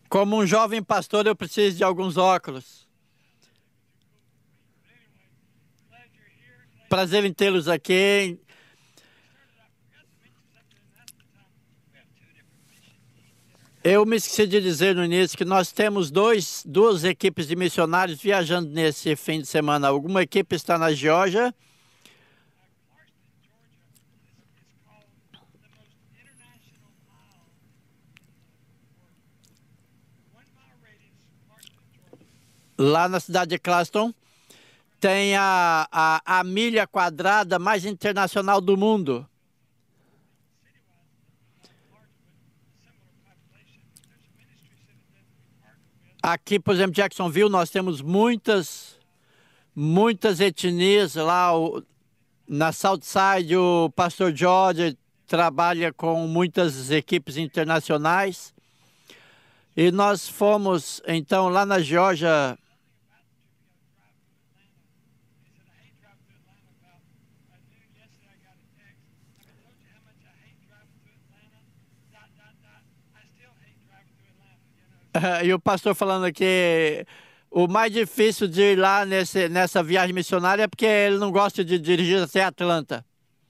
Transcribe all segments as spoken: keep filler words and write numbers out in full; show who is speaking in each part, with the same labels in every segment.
Speaker 1: Como um jovem pastor, eu preciso de alguns óculos. Prazer em tê-los aqui. Eu me esqueci de dizer no início que nós temos dois, duas equipes de missionários viajando nesse fim de semana. Alguma equipe está na Geórgia. Lá na cidade de Claston, tem a, a, a milha quadrada mais internacional do mundo. Aqui, por exemplo, Jacksonville, nós temos muitas, muitas etnias lá. O, na Southside, o pastor George trabalha com muitas equipes internacionais. E nós fomos, então, lá na Geórgia. E o pastor falando que o mais difícil de ir lá nesse, nessa viagem missionária é porque ele não gosta de dirigir até Atlanta.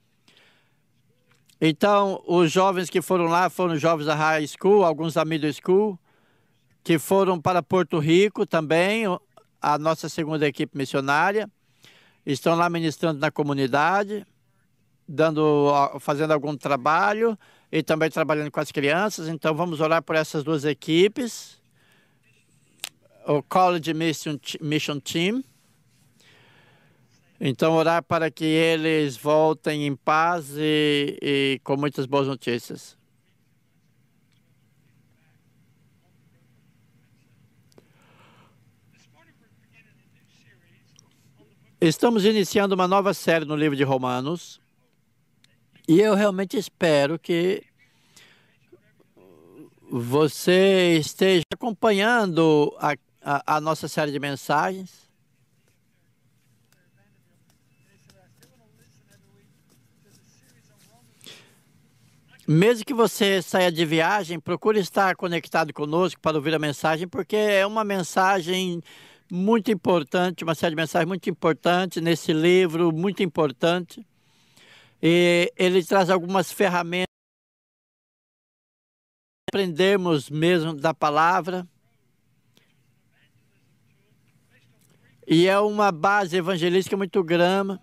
Speaker 1: Então, os jovens que foram lá foram jovens da high school, alguns da middle school, que foram para Porto Rico também, a nossa segunda equipe missionária. Estão lá ministrando na comunidade, dando, fazendo algum trabalho e também trabalhando com as crianças. Então, vamos orar por essas duas equipes. O College Mission, Mission Team. Então, orar para que eles voltem em paz e, e com muitas boas notícias. Estamos iniciando uma nova série no livro de Romanos. E eu realmente espero que você esteja acompanhando a, a, a nossa série de mensagens. Mesmo que você saia de viagem, procure estar conectado conosco para ouvir a mensagem, porque é uma mensagem muito importante, uma série de mensagens muito importante nesse livro, muito importante. E ele traz algumas ferramentas para aprendermos mesmo da palavra. E é uma base evangelística muito grande.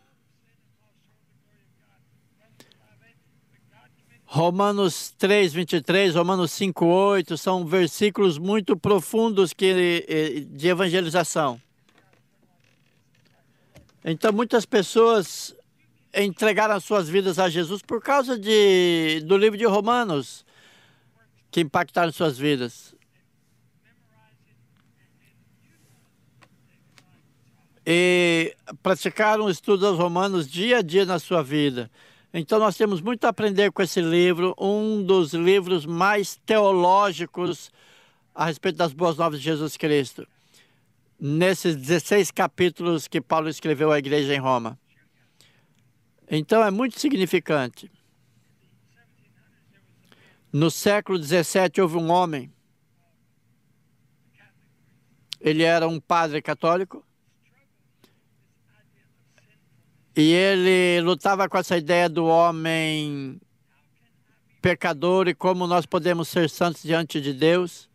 Speaker 1: Romanos três, vinte e três, Romanos cinco, oito, são versículos muito profundos que, de evangelização. Então, muitas pessoas entregaram as suas vidas a Jesus por causa de, do livro de Romanos, que impactaram suas vidas. E praticaram o estudo dos Romanos dia a dia na sua vida. Então, nós temos muito a aprender com esse livro, um dos livros mais teológicos a respeito das boas novas de Jesus Cristo, nesses dezesseis capítulos que Paulo escreveu à igreja em Roma. Então, é muito significante. No século dezessete, houve um homem. Ele era um padre católico. E ele lutava com essa ideia do homem pecador e como nós podemos ser santos diante de Deus.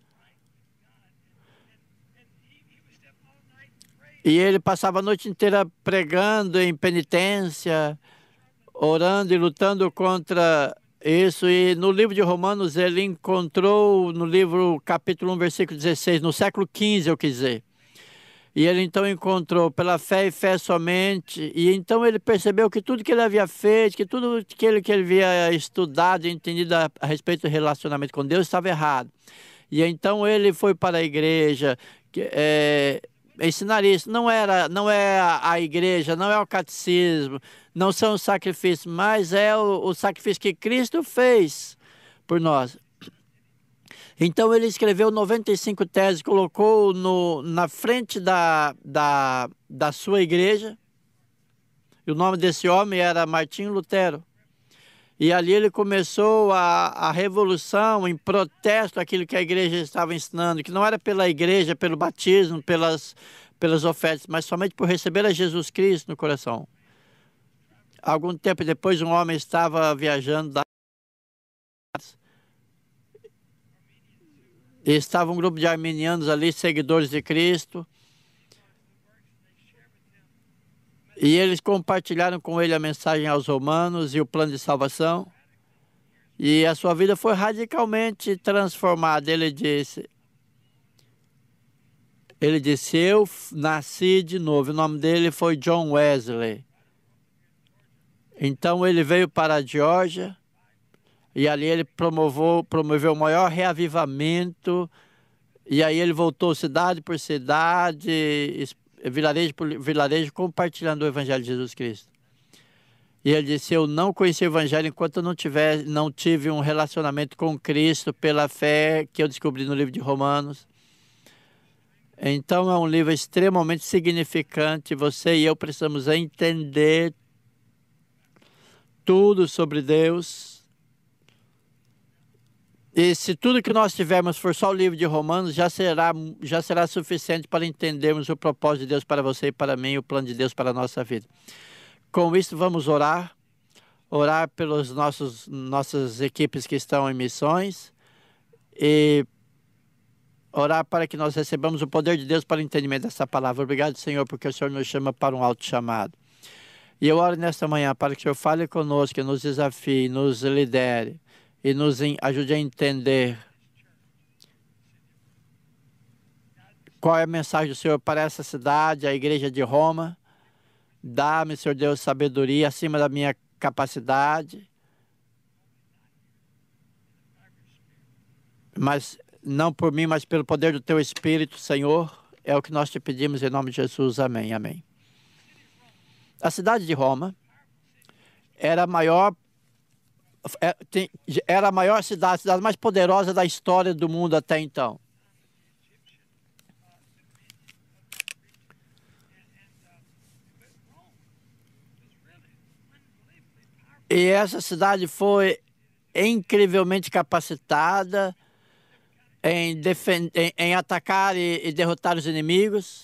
Speaker 1: E ele passava a noite inteira pregando em penitência, orando e lutando contra isso. E no livro de Romanos ele encontrou, no livro capítulo um, versículo dezesseis, no século quinze, eu quis dizer. E ele então encontrou pela fé e fé somente, e então ele percebeu que tudo que ele havia feito, que tudo que ele, que ele havia estudado e entendido a, a respeito do relacionamento com Deus estava errado. E então ele foi para a igreja que, é, ensinar isso. Não, era, não é a, a igreja, não é o catecismo, não são os sacrifícios, mas é o, o sacrifício que Cristo fez por nós. Então ele escreveu noventa e cinco teses, colocou no, na frente da, da, da sua igreja. E o nome desse homem era Martinho Lutero. E ali ele começou a, a revolução em protesto àquilo que a igreja estava ensinando, que não era pela igreja, pelo batismo, pelas, pelas ofertas, mas somente por receber a Jesus Cristo no coração. Algum tempo depois, um homem estava viajando da... e estava um grupo de arminianos ali, seguidores de Cristo, e eles compartilharam com ele a mensagem aos romanos e o plano de salvação. E a sua vida foi radicalmente transformada. Ele disse, ele disse, eu nasci de novo. O nome dele foi John Wesley. Então ele veio para a Geórgia e ali ele promoveu, promoveu o maior reavivamento. E aí ele voltou cidade por cidade, vilarejo por vilarejo, compartilhando o Evangelho de Jesus Cristo. E ele disse, eu não conheci o Evangelho enquanto eu não, tiver, não tive um relacionamento com Cristo pela fé que eu descobri no livro de Romanos. Então é um livro extremamente significante. Você e eu precisamos entender tudo sobre Deus. E se tudo que nós tivermos for só o livro de Romanos, já será, já será suficiente para entendermos o propósito de Deus para você e para mim, o plano de Deus para a nossa vida. Com isso, vamos orar, orar pelas nossas equipes que estão em missões e orar para que nós recebamos o poder de Deus para o entendimento dessa palavra. Obrigado, Senhor, porque o Senhor nos chama para um alto chamado. E eu oro nesta manhã para que o Senhor fale conosco, nos desafie, nos lidere e nos ajude a entender qual é a mensagem do Senhor para essa cidade, a igreja de Roma. Dá-me, Senhor Deus, sabedoria acima da minha capacidade. Mas não por mim, mas pelo poder do Teu Espírito, Senhor. É o que nós te pedimos em nome de Jesus. Amém, amém. A cidade de Roma era a maior, era a maior cidade, a cidade mais poderosa da história do mundo até então. E essa cidade foi incrivelmente capacitada em, defend... em, em atacar e, e derrotar os inimigos.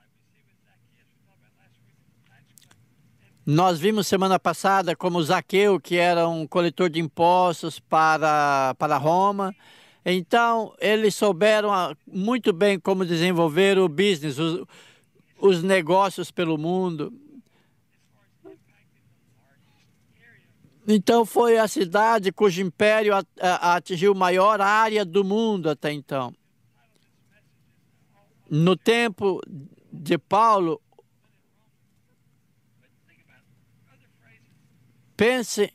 Speaker 1: Nós vimos semana passada como Zaqueu, que era um coletor de impostos para, para Roma. Então, eles souberam muito bem como desenvolver o business, os, os negócios pelo mundo. Então foi a cidade cujo império atingiu a maior área do mundo até então. No tempo de Paulo, pense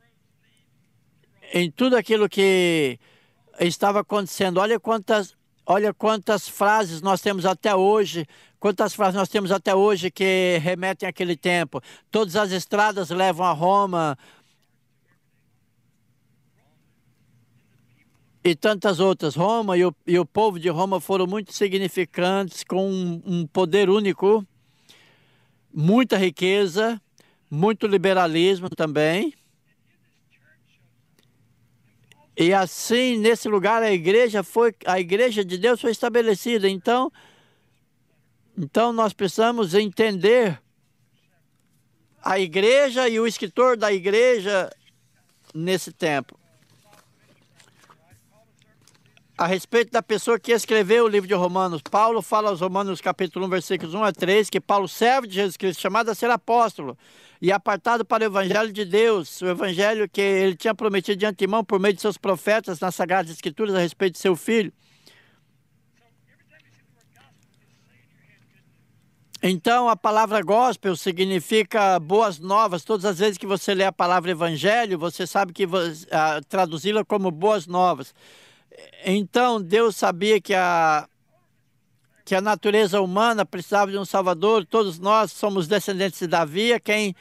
Speaker 1: em tudo aquilo que estava acontecendo. Olha quantas, olha quantas frases nós temos até hoje, quantas frases nós temos até hoje que remetem àquele tempo. Todas as estradas levam a Roma. E tantas outras. Roma e o, e o povo de Roma foram muito significantes, com um, um poder único, muita riqueza, muito liberalismo também. E assim, nesse lugar, a igreja foi, a igreja de Deus foi estabelecida. Então, então nós precisamos entender a igreja e o escritor da igreja nesse tempo. A respeito da pessoa que escreveu o livro de Romanos, Paulo fala aos Romanos capítulo um, versículos um a três, que Paulo, servo de Jesus Cristo, chamado a ser apóstolo e apartado para o evangelho de Deus, o evangelho que ele tinha prometido de antemão por meio de seus profetas nas Sagradas Escrituras a respeito de seu filho. Então, a palavra gospel significa boas novas. Todas as vezes que você lê a palavra evangelho, você sabe que uh, traduzi-la como boas novas. Então, Deus sabia que a, que a natureza humana precisava de um Salvador. Todos nós somos descendentes de Davi, quem...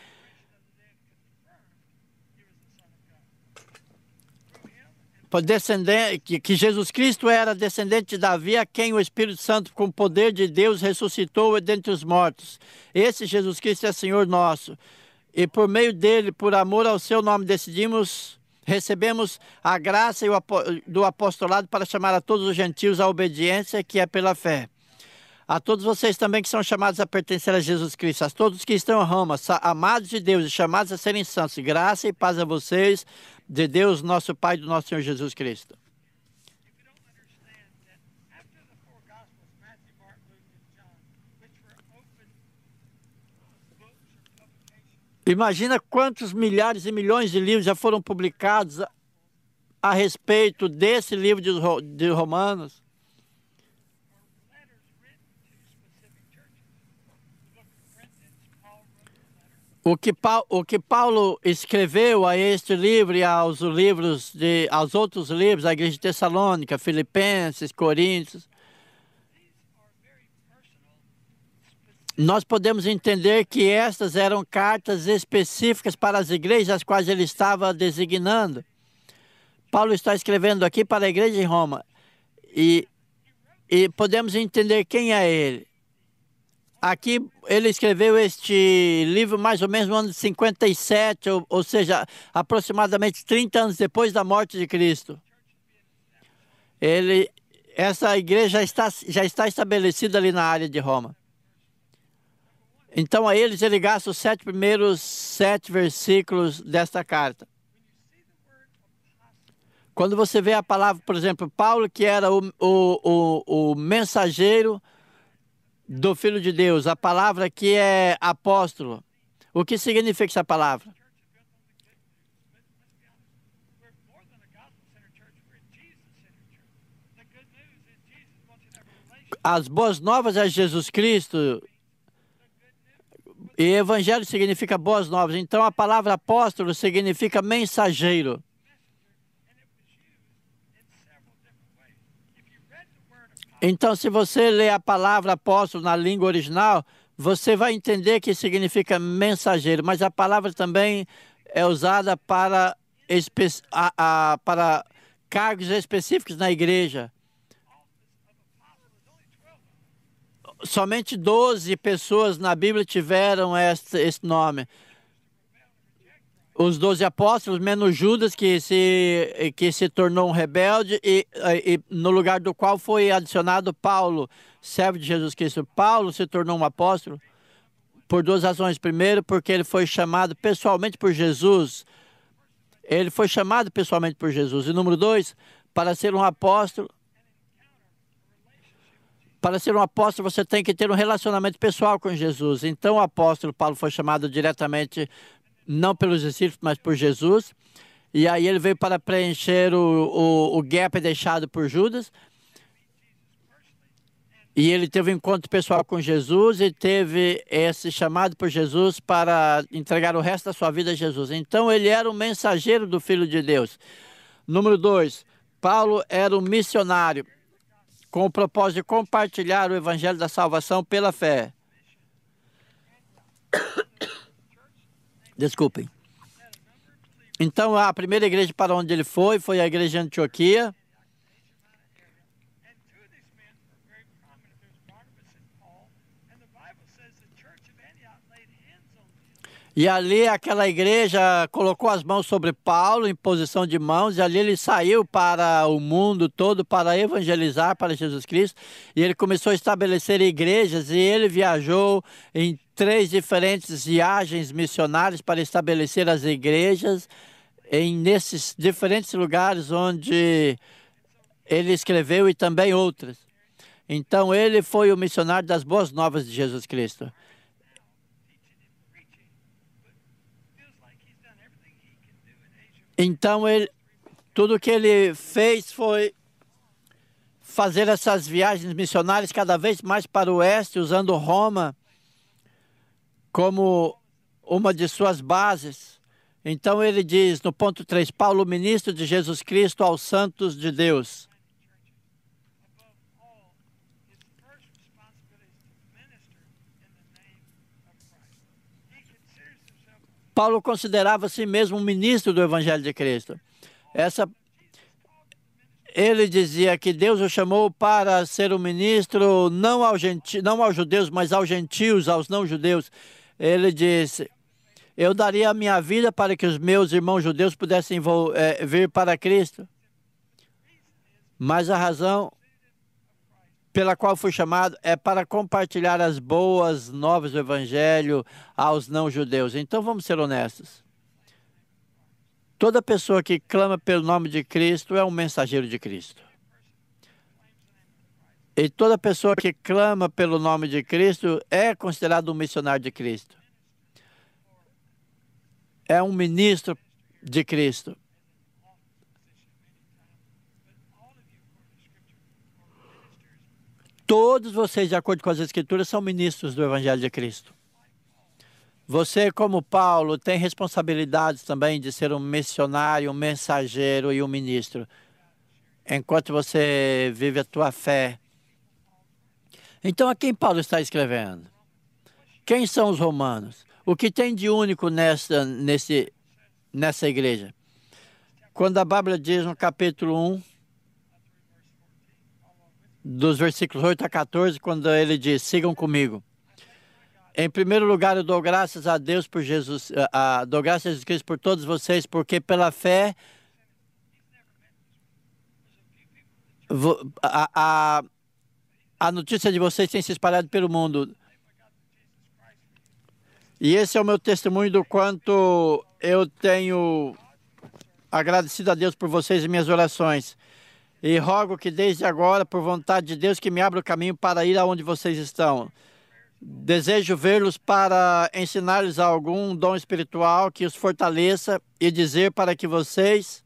Speaker 1: Descendente, que, que Jesus Cristo era descendente de Davi, a quem o Espírito Santo, com o poder de Deus, ressuscitou dentre os mortos. Esse Jesus Cristo é Senhor nosso. e por meio dele, por amor ao seu nome, decidimos, recebemos a graça e o apo- do apostolado para chamar a todos os gentios à obediência que é pela fé. A todos vocês também que são chamados a pertencer a Jesus Cristo, a todos que estão em Roma, sa- amados de Deus e chamados a serem santos, graça e paz a vocês, de Deus, nosso Pai e do nosso Senhor Jesus Cristo.
Speaker 2: If you don't understand that after the four Gospels, Matthew, Mark, Luke, and John, which were open books or publications,
Speaker 1: Imagina quantos milhares e milhões de livros já foram publicados a, a respeito desse livro de, Ro- de Romanos.
Speaker 2: were letters written to specific churches. The book of Corinthians, Paul wrote a letter.
Speaker 1: O que, Pau- o que Paulo escreveu a este livro e aos livros de, aos outros livros, a igreja de Tessalônica, Filipenses, Coríntios,
Speaker 2: These are very personal, specific.
Speaker 1: nós podemos entender que estas eram cartas específicas para as igrejas às quais ele estava designando. Paulo está escrevendo aqui para a igreja em Roma e, e podemos entender quem é ele. Aqui ele escreveu este livro mais ou menos no ano de cinquenta e sete, ou, ou seja, aproximadamente trinta anos depois da morte de Cristo. Ele, essa igreja já está, já está estabelecida ali na área de Roma. Então a eles ele gasta os sete primeiros sete versículos desta carta. Quando você vê a palavra, por exemplo, Paulo, que era o, o, o, o mensageiro do Filho de Deus, a palavra aqui é apóstolo. O que significa essa palavra?
Speaker 2: We're more than a gospel-centered church. We're a Jesus-centered church. The good news is Jesus wants you to have a relationship.
Speaker 1: As boas novas é Jesus Cristo. E evangelho significa boas novas. Então a palavra apóstolo significa mensageiro.
Speaker 2: And it was used in several different ways. If you read the word apostle,
Speaker 1: Então, se você lê a palavra apóstolo na língua original, você vai entender que significa mensageiro, mas a palavra também é usada para, espe a, a, para cargos específicos na igreja. Somente doze pessoas na Bíblia tiveram este, este nome. Os doze apóstolos, menos Judas, que se, que se tornou um rebelde, e, e no lugar do qual foi adicionado Paulo, servo de Jesus Cristo. Paulo se tornou um apóstolo por duas razões. Primeiro, porque ele foi chamado pessoalmente por Jesus. Ele foi chamado pessoalmente por Jesus. E número dois, para ser um apóstolo, para ser um apóstolo, você tem que ter um relacionamento pessoal com Jesus. Então, o apóstolo Paulo foi chamado diretamente, não pelos discípulos, mas por Jesus. E aí ele veio para preencher o, o, o gap deixado por Judas. E ele teve um encontro pessoal com Jesus e teve esse chamado por Jesus para entregar o resto da sua vida a Jesus. Então, ele era um mensageiro do Filho de Deus. Número dois, Paulo era um missionário, com o propósito de compartilhar o evangelho da salvação pela fé. Desculpem. Então, a primeira igreja para onde ele foi, foi a igreja de Antioquia.
Speaker 2: and two of these men were very prominent. There's Barnabas and Paul, and the Bible says the church of Antioch laid hands on them.
Speaker 1: E ali aquela igreja colocou as mãos sobre Paulo em posição de mãos, e ali ele saiu para o mundo todo para evangelizar para Jesus Cristo. E ele começou a estabelecer igrejas, e ele viajou em três diferentes viagens missionárias para estabelecer as igrejas em nesses diferentes lugares onde ele escreveu e também outras. Então ele foi o missionário das boas novas de Jesus Cristo.
Speaker 2: Teaching and preaching, but feels like he's done everything he can do in Asia.
Speaker 1: Então ele, tudo que ele fez foi fazer essas viagens missionárias cada vez mais para o oeste, usando Roma como uma de suas bases. Então ele diz no ponto três, Paulo, ministro de Jesus Cristo aos santos de Deus.
Speaker 2: Above all, his first responsibility is to minister in the name of Christ. He considers himself
Speaker 1: Paulo considerava a si mesmo um ministro do Evangelho de Cristo. Essa, ele dizia que Deus o chamou para ser um ministro não, ao genti, não aos judeus, mas aos gentios, aos não-judeus. Ele disse, Eu daria a minha vida para que os meus irmãos judeus pudessem é, vir para Cristo. Mas a razão pela qual fui chamado é para compartilhar as boas novas do Evangelho aos não-judeus. Então vamos ser honestos. Toda pessoa que clama pelo nome de Cristo é um mensageiro de Cristo. E toda pessoa que clama pelo nome de Cristo é considerado um missionário de Cristo. É um ministro de Cristo. Todos vocês, de acordo com as Escrituras, são ministros do Evangelho de Cristo. Você, como Paulo, tem responsabilidades também de ser um missionário, um mensageiro e um ministro. Enquanto você vive a tua fé. Então, a quem Paulo está escrevendo? Quem são os romanos? O que tem de único nessa, nesse, nessa igreja? Quando a Bíblia diz no capítulo um, dos versículos oito a quatorze, quando ele diz, sigam comigo. Em primeiro lugar, eu dou graças a Deus por Jesus, a, a, dou graças a Jesus Cristo por todos vocês, porque pela fé, a, a, a notícia de vocês tem se espalhado pelo mundo. E esse é o meu testemunho do quanto eu tenho agradecido a Deus por vocês e minhas orações. E rogo que desde agora, por vontade de Deus, que me abra o caminho para ir aonde vocês estão. Desejo vê-los para ensinar-lhes algum dom espiritual que os fortaleça e dizer para que vocês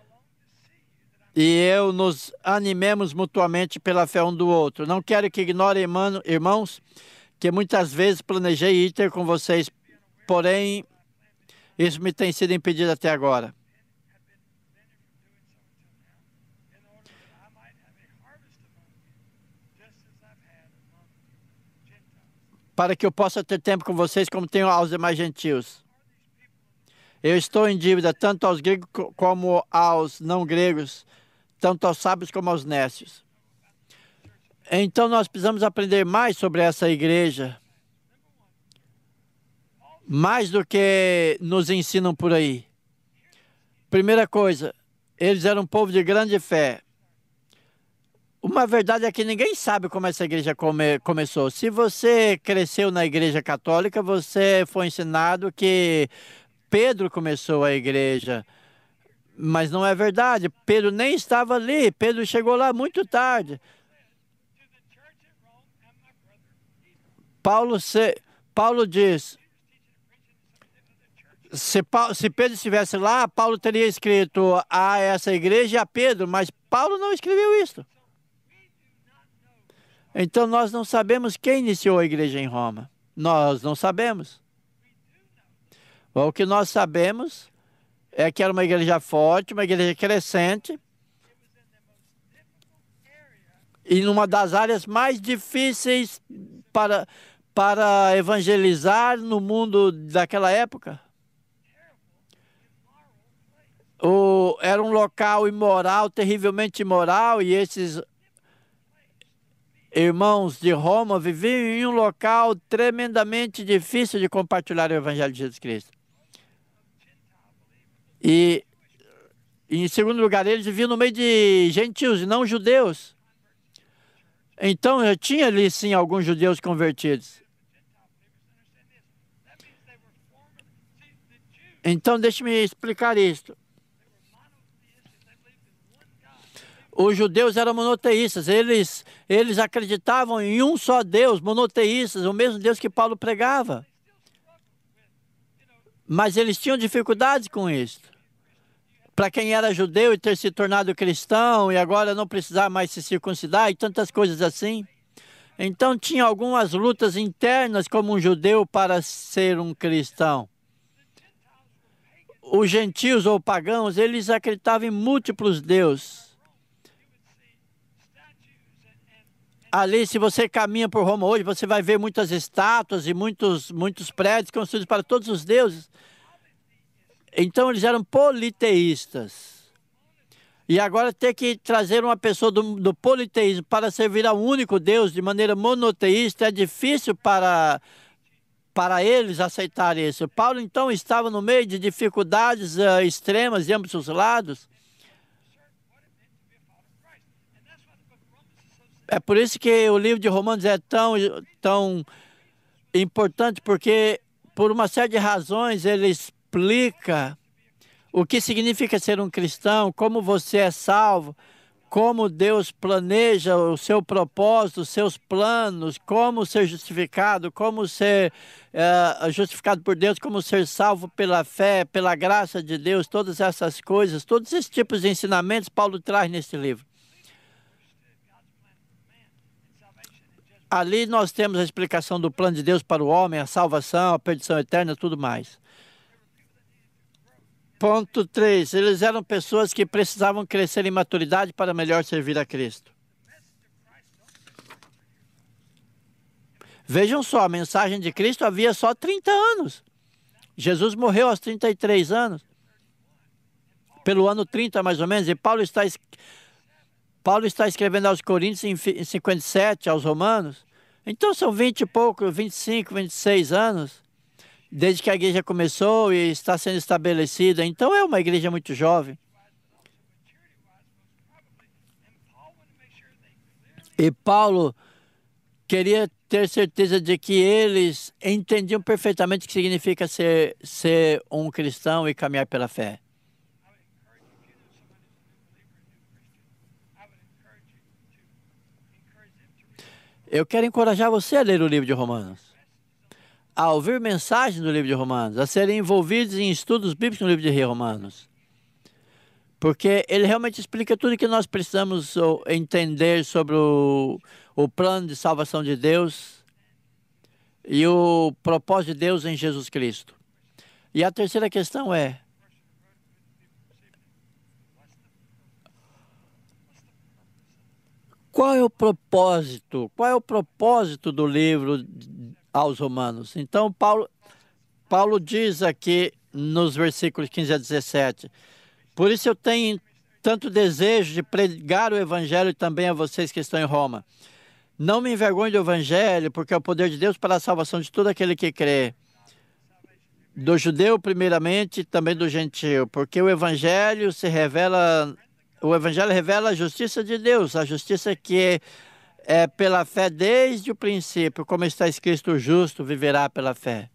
Speaker 1: e eu nos animemos mutuamente pela fé um do outro. Não quero que ignorem, irmãos, que muitas vezes planejei ir ter com vocês, porém, isso me tem sido impedido até agora. Para que eu possa ter tempo com vocês como tenho aos demais gentios. Eu estou em dívida tanto aos gregos como aos não gregos, tanto aos sábios como aos nécios. Então nós precisamos aprender mais sobre essa igreja, mais do que nos ensinam por aí. Primeira coisa, eles eram um povo de grande fé. Uma verdade é que ninguém sabe como essa igreja come, começou. Se você cresceu na igreja católica, você foi ensinado que Pedro começou a igreja. Mas não é verdade. Pedro nem estava ali. Pedro chegou lá muito tarde. Paulo, se, Paulo diz, se, Paulo, se Pedro estivesse lá, Paulo teria escrito a essa igreja e a Pedro, mas Paulo não escreveu isso. Então, nós não sabemos quem iniciou a igreja em Roma. Nós não sabemos. O que nós sabemos é que era uma igreja forte, uma igreja crescente, e numa das áreas mais difíceis para, para evangelizar no mundo daquela época. O, era um local imoral, terrivelmente imoral, e esses irmãos de Roma viviam em um local tremendamente difícil de compartilhar o Evangelho de Jesus Cristo. E, em segundo lugar, eles viviam no meio de gentios e não judeus. Então, eu tinha ali, sim, alguns judeus convertidos. Então, deixe-me explicar isto. Os judeus eram monoteístas, eles, eles acreditavam em um só Deus, monoteístas, o mesmo Deus que Paulo pregava. Mas eles tinham dificuldades com isso. Para quem era judeu e ter se tornado cristão e agora não precisar mais se circuncidar e tantas coisas assim. Então tinha algumas lutas internas como um judeu para ser um cristão. Os gentios ou pagãos, eles acreditavam em múltiplos deuses. Ali, se você caminha por Roma hoje, você vai ver muitas estátuas e muitos, muitos prédios construídos para todos os deuses. Então, eles eram politeístas. E agora, ter que trazer uma pessoa do, do politeísmo para servir a um único Deus de maneira monoteísta é difícil para, para eles aceitarem isso. Paulo, então, estava no meio de dificuldades uh, extremas de ambos os lados. É por isso que o livro de Romanos é tão, tão importante, porque, por uma série de razões, ele explica o que significa ser um cristão, como você é salvo, como Deus planeja o seu propósito, os seus planos, como ser justificado, como ser uh, justificado por Deus, como ser salvo pela fé, pela graça de Deus, todas essas coisas, todos esses tipos de ensinamentos Paulo traz nesse livro. Ali nós temos a explicação do plano de Deus para o homem, a salvação, a perdição eterna e tudo mais. Ponto três. Eles eram pessoas que precisavam crescer em maturidade para melhor servir a Cristo. Vejam só, a mensagem de Cristo havia só trinta anos. Jesus morreu aos trinta e três anos. Pelo ano trinta, mais ou menos. E Paulo está, Paulo está escrevendo aos Coríntios em cinquenta e sete, aos Romanos. Então são vinte e pouco, vinte e cinco, vinte e seis anos. Desde que a igreja começou e está sendo estabelecida. Então é uma igreja muito jovem. E Paulo queria ter certeza de que eles entendiam perfeitamente o que significa ser, ser um cristão e caminhar pela fé. Eu quero encorajar você a ler o livro de Romanos, a ouvir mensagens do livro de Romanos, a serem envolvidos em estudos bíblicos no livro de Romanos. Porque ele realmente explica tudo o que nós precisamos entender sobre o, o plano de salvação de Deus e o propósito de Deus em Jesus Cristo. E a terceira questão é: qual é o propósito? Qual é o propósito do livro aos Romanos? Então, Paulo, Paulo diz aqui nos versículos quinze a dezessete: por isso eu tenho tanto desejo de pregar o Evangelho também a vocês que estão em Roma. Não me envergonhe do Evangelho, porque é o poder de Deus para a salvação de todo aquele que crê. Do judeu, primeiramente, e também do gentio, porque o Evangelho se revela... O Evangelho revela a justiça de Deus, a justiça que é, é pela fé desde o princípio, como está escrito: o justo viverá pela fé.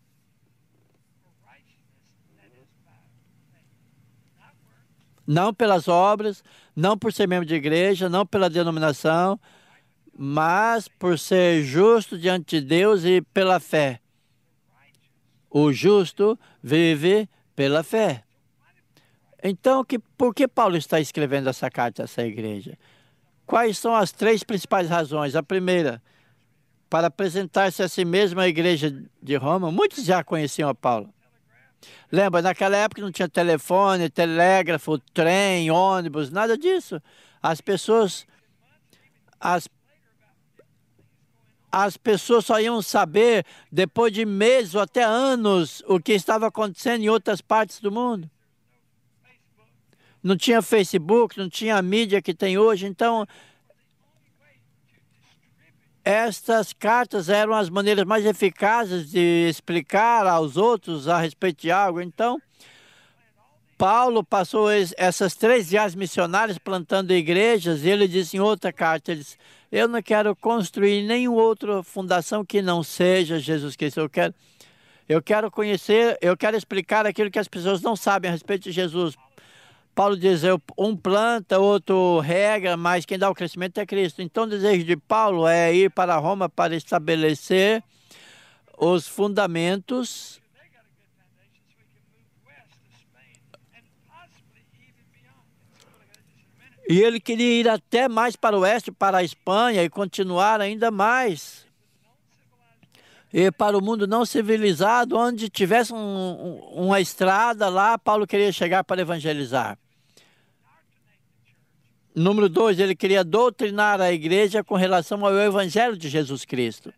Speaker 1: Não pelas obras, não por ser membro de igreja, não pela denominação, mas por ser justo diante de Deus e pela fé. O justo vive pela fé. Então, que, por que Paulo está escrevendo essa carta a essa igreja? Quais são as três principais razões? A primeira, para apresentar-se a si mesmo à igreja de Roma. Muitos já conheciam a Paulo. Lembra, naquela época não tinha telefone, telégrafo, trem, ônibus, nada disso. As pessoas, as, as pessoas só iam saber depois de meses ou até anos o que estava acontecendo em outras partes do mundo. Não tinha Facebook, não tinha a mídia que tem hoje. Então, estas cartas eram as maneiras mais eficazes de explicar aos outros a respeito de algo. Então, Paulo passou essas três viagens missionárias plantando igrejas, e ele disse em outra carta, ele disse: eu não quero construir nenhuma outra fundação que não seja Jesus Cristo. Eu quero, eu quero conhecer, eu quero explicar aquilo que as pessoas não sabem a respeito de Jesus. Paulo diz: um planta, outro rega, mas quem dá o crescimento é Cristo. Então o desejo de Paulo é ir para Roma para estabelecer os fundamentos. E ele queria ir até mais para o oeste, para a Espanha, e continuar ainda mais. E para o mundo não civilizado, onde tivesse um, um, uma estrada lá, Paulo queria chegar para evangelizar. Número dois, ele queria doutrinar a igreja com relação ao evangelho de Jesus Cristo.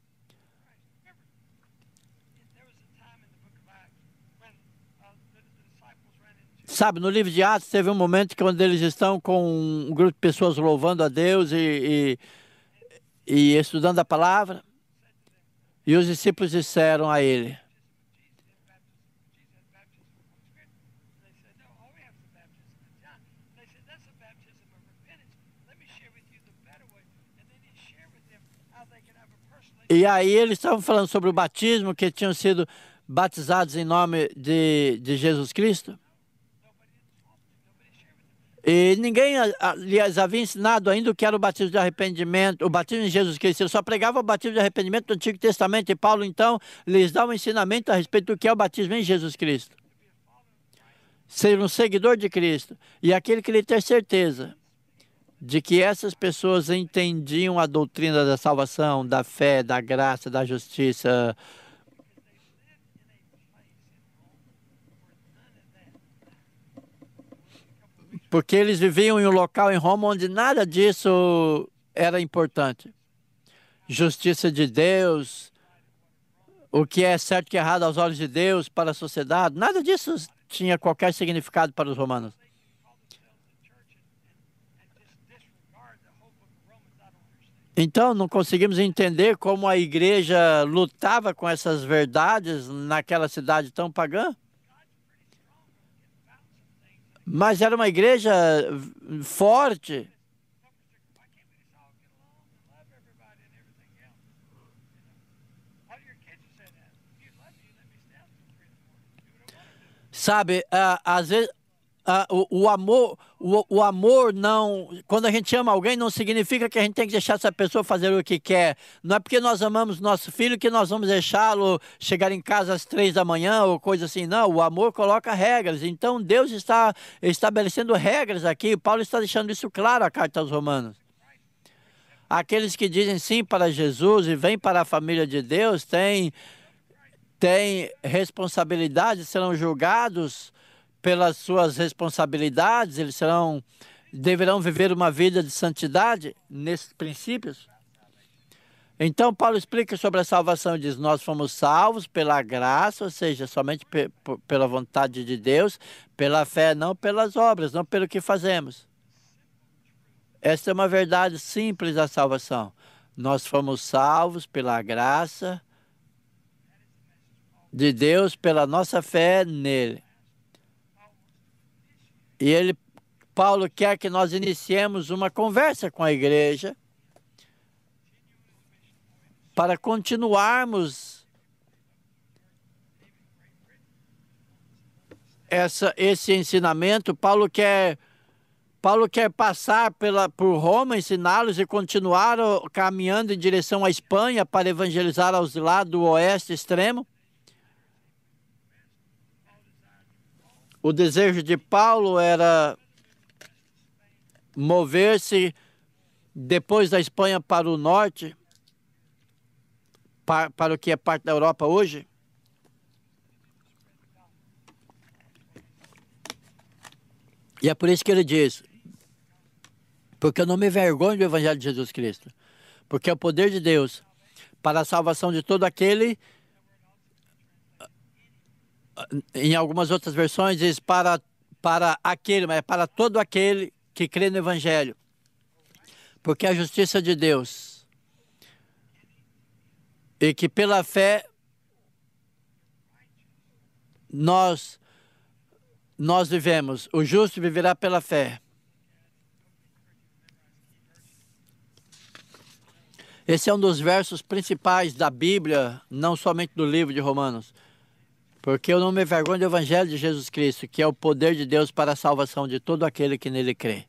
Speaker 1: Sabe, no livro de Atos teve um momento que quando eles estão com um grupo de pessoas louvando a Deus e, e, e estudando a palavra. E os discípulos disseram a ele: E aí eles estavam falando sobre o batismo, que tinham sido batizados em nome de, de Jesus Cristo. E ninguém a- lhes havia ensinado ainda o que era o batismo de arrependimento, o batismo em Jesus Cristo. Ele só pregava o batismo de arrependimento do Antigo Testamento. E Paulo, então, lhes dá um ensinamento a respeito do que é o batismo em Jesus Cristo. Ser um seguidor de Cristo. E aquele que lhe ter certeza de que essas pessoas entendiam a doutrina da salvação, da fé, da graça, da justiça. Porque eles viviam em um local em Roma onde nada disso era importante. Justiça de Deus, o que é certo e que é errado aos olhos de Deus, para a sociedade, nada disso tinha qualquer significado para os romanos. Então, não conseguimos entender como a igreja lutava com essas verdades naquela cidade tão pagã. Mas era uma igreja forte. Sabe, ah, às vezes ah, o, o amor, o, o amor não. Quando a gente ama alguém, não significa que a gente tem que deixar essa pessoa fazer o que quer. Não é porque nós amamos nosso filho que nós vamos deixá-lo chegar em casa às três da manhã ou coisa assim. Não, o amor coloca regras. Então Deus está estabelecendo regras aqui. Paulo está deixando isso claro, a carta aos Romanos. Aqueles que dizem sim para Jesus e vêm para a família de Deus têm, têm responsabilidade, serão julgados pelas suas responsabilidades, eles serão, deverão viver uma vida de santidade nesses princípios. Então, Paulo explica sobre a salvação e diz: nós fomos salvos pela graça, ou seja, somente pe pela vontade de Deus, pela fé, não pelas obras, não pelo que fazemos. Esta é uma verdade simples da salvação. Nós fomos salvos pela graça de Deus, pela nossa fé nele. E ele, Paulo quer que nós iniciemos uma conversa com a igreja para continuarmos essa, esse ensinamento. Paulo quer, Paulo quer passar pela, por Roma, ensiná-los e continuar caminhando em direção à Espanha para evangelizar aos lados do oeste extremo. O desejo de Paulo era mover-se depois da Espanha para o norte, para, para o que é parte da Europa hoje. E é por isso que ele diz: porque eu não me envergonho do Evangelho de Jesus Cristo, porque é o poder de Deus para a salvação de todo aquele. Em algumas outras versões diz para, para aquele, mas é para todo aquele que crê no Evangelho. Porque é a justiça de Deus. E que pela fé nós, nós vivemos. O justo viverá pela fé. Esse é um dos versos principais da Bíblia, não somente do livro de Romanos. Porque eu não me envergonho do Evangelho de Jesus Cristo, que é o poder de Deus para a salvação de todo aquele que nele crê.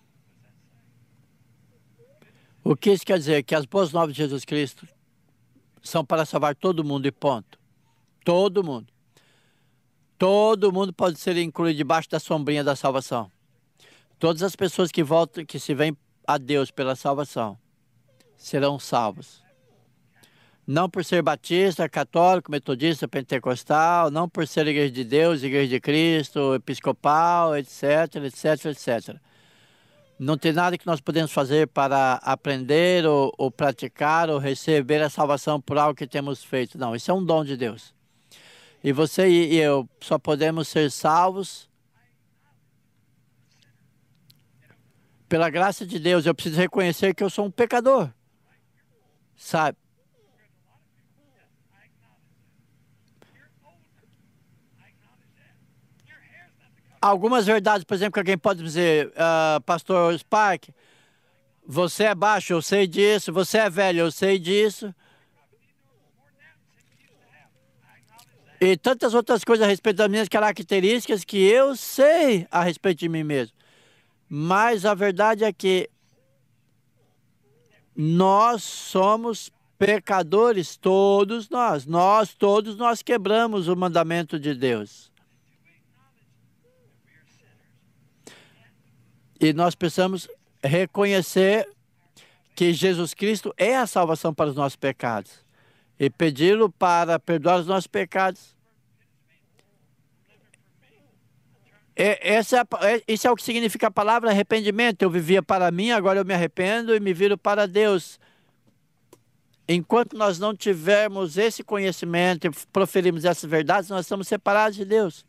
Speaker 1: O que isso quer dizer? Que as boas novas de Jesus Cristo são para salvar todo mundo e ponto. Todo mundo. Todo mundo pode ser incluído debaixo da sombrinha da salvação. Todas as pessoas que voltam, que se vêm a Deus pela salvação, serão salvos. Não por ser batista, católico, metodista, pentecostal, não por ser igreja de Deus, igreja de Cristo, episcopal, etc, etc, etcétera. Não tem nada que nós podemos fazer para aprender ou, ou praticar ou receber a salvação por algo que temos feito. Não, isso é um dom de Deus. E você e eu só podemos ser salvos pela graça de Deus. Eu preciso reconhecer que eu sou um pecador, sabe? Algumas verdades, por exemplo, que alguém pode dizer, ah, pastor Spark, você é baixo, eu sei disso, você é velho, eu sei disso. E tantas outras coisas a respeito das minhas características que eu sei a respeito de mim mesmo. Mas a verdade é que nós somos pecadores, todos nós. Nós, todos nós quebramos o mandamento de Deus. E nós precisamos reconhecer que Jesus Cristo é a salvação para os nossos pecados. E pedi-lo para perdoar os nossos pecados. É, essa é, a- é- isso é o que significa a palavra arrependimento. Eu vivia para mim, agora eu me arrependo e me viro para Deus. Enquanto nós não tivermos esse conhecimento e proferirmos essas verdades, nós estamos separados de Deus.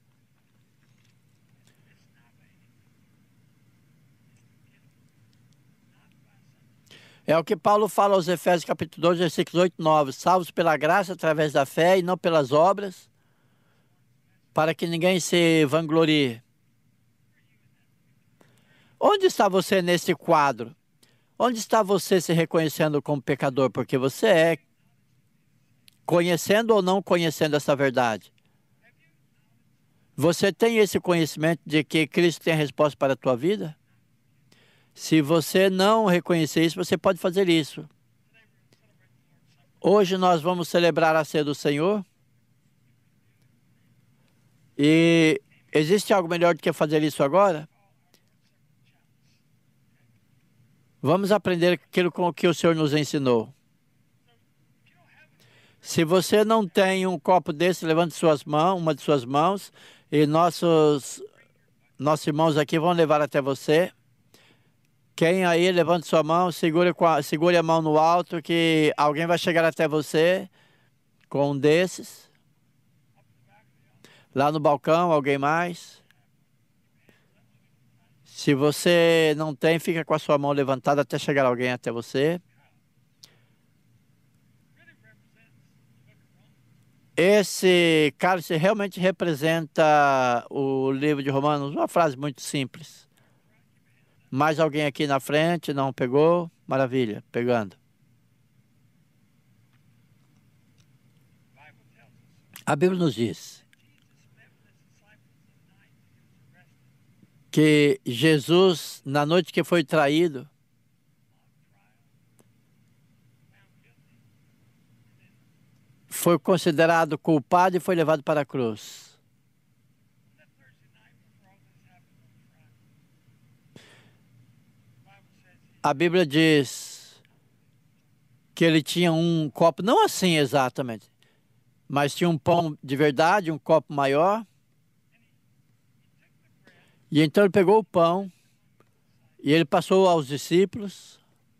Speaker 1: É o que Paulo fala aos Efésios capítulo dois, versículos oito e nove. Salvos pela graça através da fé e não pelas obras, para que ninguém se vanglorie. Onde está você nesse quadro? Onde está você se reconhecendo como pecador? Porque você é, conhecendo ou não conhecendo essa verdade. Você tem esse conhecimento de que Cristo tem a resposta para a tua vida? Se você não reconhecer isso, você pode fazer isso. Hoje nós vamos celebrar a ceia do Senhor. E existe algo melhor do que fazer isso agora? Vamos aprender aquilo com o que o Senhor nos ensinou. Se você não tem um copo desse, levante suas mãos, uma de suas mãos, e nossos, nossos irmãos aqui vão levar até você. Quem aí, levante sua mão, segure, com a, segure a mão no alto, que alguém vai chegar até você com um desses. Lá no balcão, alguém mais? Se você não tem, fica com a sua mão levantada até chegar alguém até você. Esse cálice realmente representa o livro de Romanos, uma frase muito simples. Mais alguém aqui na frente não pegou? Maravilha, pegando. A Bíblia nos diz que Jesus, na noite que foi traído, foi considerado culpado e foi levado para a cruz. A Bíblia diz que ele tinha um copo, não assim exatamente, mas tinha um pão de verdade, um copo maior. E então ele pegou o pão e ele passou aos discípulos.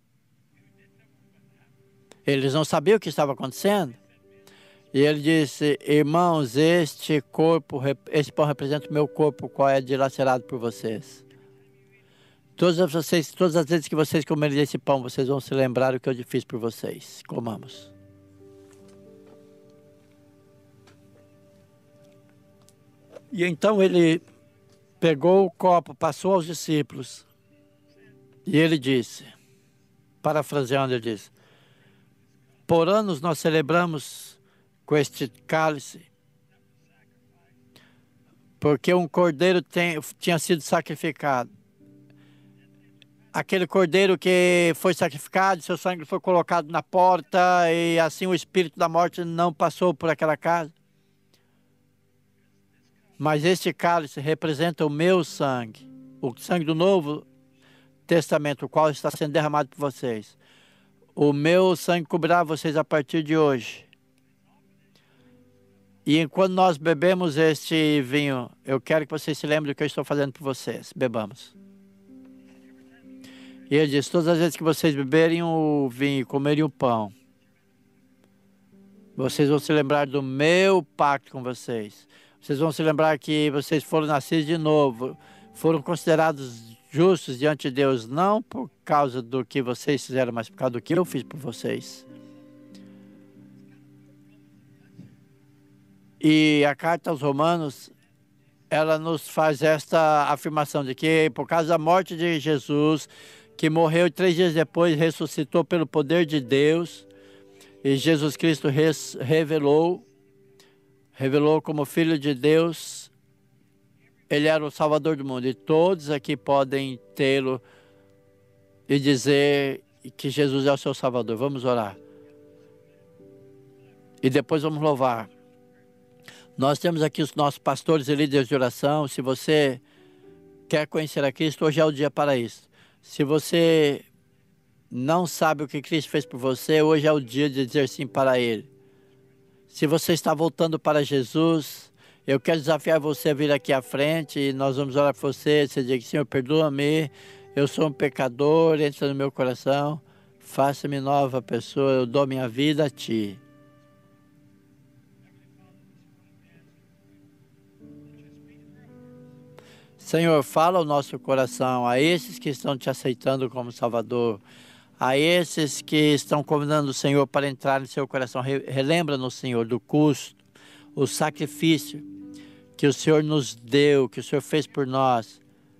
Speaker 1: Eles não sabiam o que estava acontecendo. E ele disse: irmãos, este corpo, esse pão representa o meu corpo, qual é dilacerado por vocês. Todas as, vocês, todas as vezes que vocês comerem esse pão, vocês vão se lembrar o que eu fiz por vocês. Comamos. E então ele pegou o copo, passou aos discípulos. E ele disse, parafraseando, ele disse: por anos nós celebramos com este cálice, porque um cordeiro tem, tinha sido sacrificado. Aquele cordeiro que foi sacrificado, seu sangue foi colocado na porta e assim o espírito da morte não passou por aquela casa. Mas este cálice representa o meu sangue, o sangue do Novo Testamento, o qual está sendo derramado por vocês. O meu sangue cobrirá vocês a partir de hoje. E enquanto nós bebemos este vinho, eu quero que vocês se lembrem do que eu estou fazendo por vocês. Bebamos. E ele diz: todas as vezes que vocês beberem o vinho e comerem o pão, vocês vão se lembrar do meu pacto com vocês. Vocês vão se lembrar que vocês foram nascidos de novo, foram considerados justos diante de Deus, não por causa do que vocês fizeram, mas por causa do que eu fiz por vocês. E a carta aos Romanos ela nos faz esta afirmação de que por causa da morte de Jesus, que morreu e três dias depois ressuscitou pelo poder de Deus, e Jesus Cristo res, revelou, revelou como Filho de Deus, Ele era o Salvador do mundo, e todos aqui podem tê-lo e dizer que Jesus é o seu Salvador. Vamos orar. E depois vamos louvar. Nós temos aqui os nossos pastores e líderes de oração. Se você quer conhecer a Cristo, hoje é o dia para isso. Se você não sabe o que Cristo fez por você, hoje é o dia de dizer sim para Ele. Se você está voltando para Jesus, eu quero desafiar você a vir aqui à frente e nós vamos orar por você. Você diz: Senhor, perdoa-me, eu sou um pecador, entra no meu coração, faça-me nova pessoa, eu dou minha vida a Ti. Senhor, fala ao nosso coração, a esses que estão Te aceitando como Salvador, a esses que estão convidando o Senhor para entrar no seu coração. Relembra-nos, Senhor, do custo, o sacrifício que o Senhor nos deu, que o Senhor fez por nós.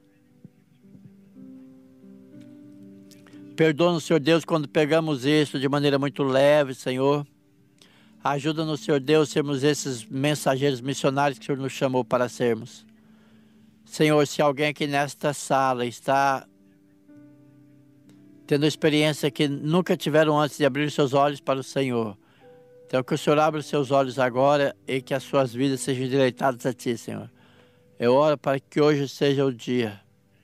Speaker 1: Perdoa-nos, Senhor Deus, quando pegamos isso de maneira muito leve, Senhor. Ajuda-nos, Senhor Deus, sermos esses mensageiros missionários que o Senhor nos chamou para sermos. Senhor, se alguém aqui nesta sala está tendo experiência que nunca tiveram antes de abrir seus olhos para o Senhor, então que o Senhor abra os seus olhos agora e que as suas vidas sejam endireitadas a Ti, Senhor. Eu oro para que hoje seja o dia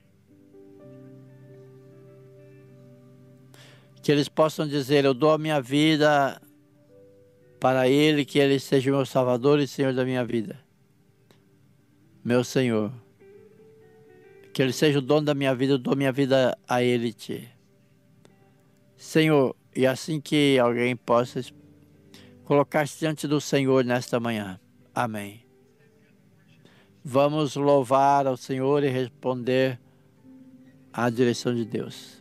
Speaker 1: que eles possam dizer: eu dou a minha vida para Ele, que Ele seja o meu Salvador e Senhor da minha vida. Meu Senhor, que Ele seja o dono da minha vida, eu dou minha vida a Ele, Ti. Senhor, e assim que alguém possa colocar-se diante do Senhor nesta manhã. Amém. Vamos louvar ao Senhor e responder à direção de Deus.